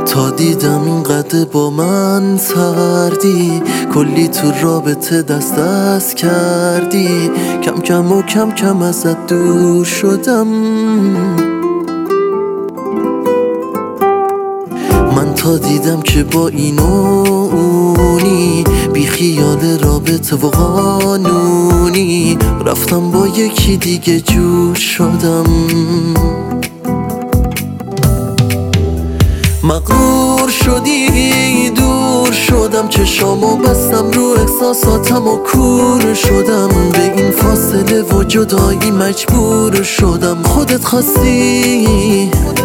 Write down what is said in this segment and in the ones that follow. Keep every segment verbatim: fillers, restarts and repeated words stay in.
تا دیدم اینقدر با من سردی، کلی تو رابطه دست دست کردی، کم کم و کم کم ازت دور شدم. من تا دیدم که با این و اونی، بی خیال رابطه و قانونی، رفتم با یکی دیگه جور شدم. مغرور شدی دور شدم، چشامو بستم رو احساساتم و کور شدم. به این فاصله و جدایی مجبور شدم. خودت خواستی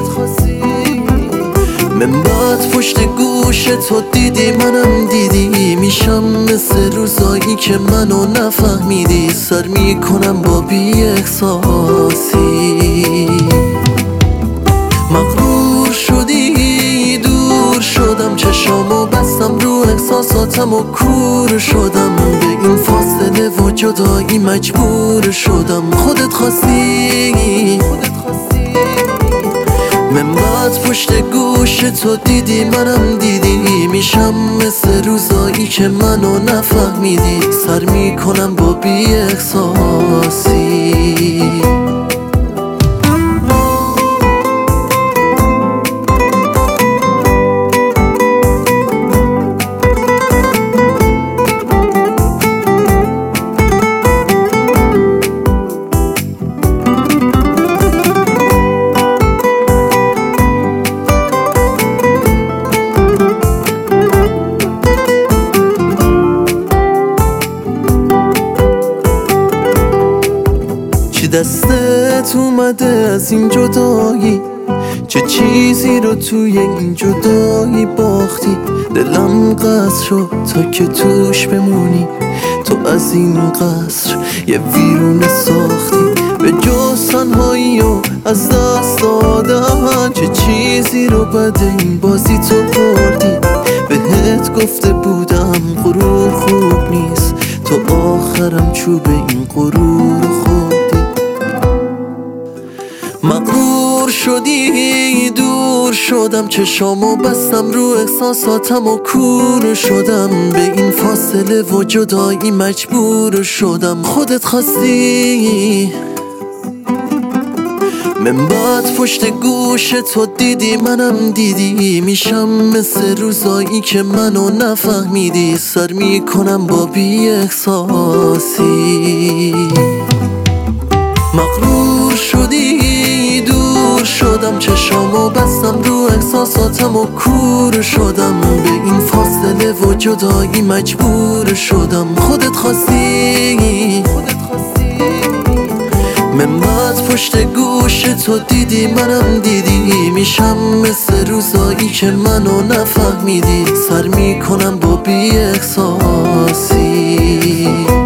من بعد پشت گوش تو دیدی منم دیدی، میشم مثل روزایی که منو نفهمیدی. سر میکنم با بی احساسی. مغرور شدی دور شدم، چشامو بستم رو احساساتم و کور شدم. به این فاصله و جدایی مجبور شدم. خودت خواستی من بعد پشت گوش تو دیدی منم دیدی، میشم مثل روزایی که منو نفهمیدی. سر میکنم با بی احساسی. دستت اومده از این جدایی، چه چیزی رو توی این جدایی باختی. دلم قصر شد تا که توش بمونی، تو از این قصر یه ویرونه ساختی. به جز تنهایی و از دست دادن، چه چیزی رو بعد این بازی تو بردی. بهت گفته بودم غرور خوب نیست، تو آخرم چوب این غرور خوردی. مغرور شدی دور شدم، چشامو بستم رو احساساتم و کور شدم. به این فاصله و جدایی مجبور شدم. خودت خواستی من بعد پشت گوش تو دیدی منم دیدی، میشم مثل روزایی که منو نفهمیدی. سر میکنم با بی احساسی. مغرور شدی دور شدم، چشامو بستم رو احساساتم و کور شدم. به این فاصله و جدایی مجبور شدم. خودت خواستی من بعد پشت گوش تو دیدی منم دیدی، میشم مثل روزایی که منو نفهمیدی. سر میکنم با بی احساسی.